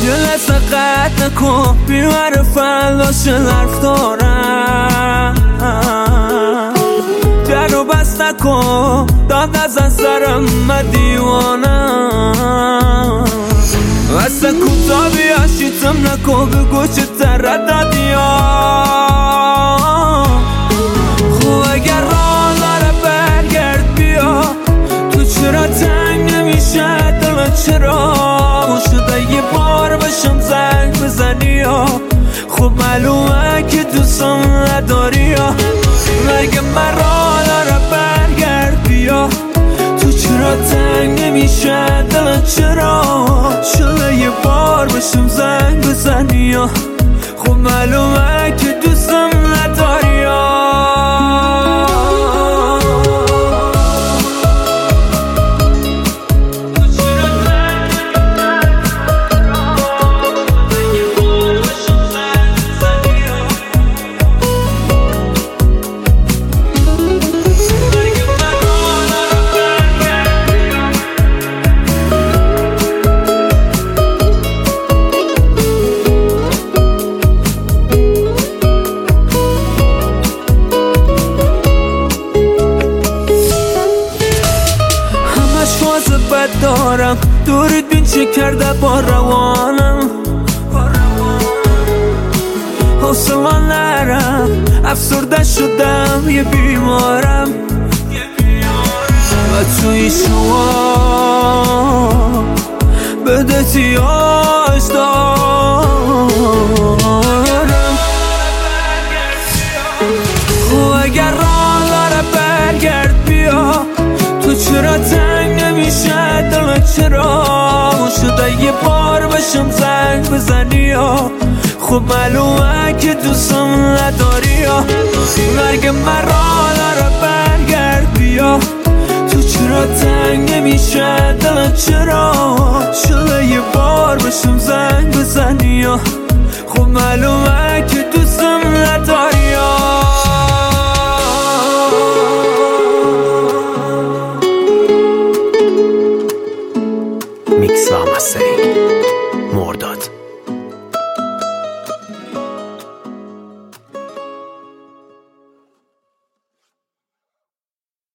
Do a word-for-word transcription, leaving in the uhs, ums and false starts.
یه لحظه قد نکن بیمار فلاش حرف دارم در رو بست نکن داد نزن سرم من دیوانم اصلا کوتا بیا شیطم نکن بگو چه ترددی ها خب اگر راه داره برگرد بیا تو چرا تنگ نمیشه دل چرا شده یه بار بشم زنگ بزنی ها خب معلومه که دوستم نداری ها مگه من راه داره برگرد بیا تو چرا تنگ نمیشه دل چرا شده یه بار بشم زنگ بزنی ها خب معلومه که دوستم نداری ها بد دارم دورت بین چه کرده با روانم حوصله نرم افسرده شدم یه بیمارم و توی شما بدتیاش دارم خب اگر راه داره برگرد بیا تو چرا تنگ نمیشه دل چرا شده یه بار بشم زنگ بزنی ها خب معلومه که دوستم نداری ها مرگ من راه داره برگرد بیا تو چرا تنگ نمیشه دل چرا شده یه بار بشم زنگ بزنی ها خب معلومه که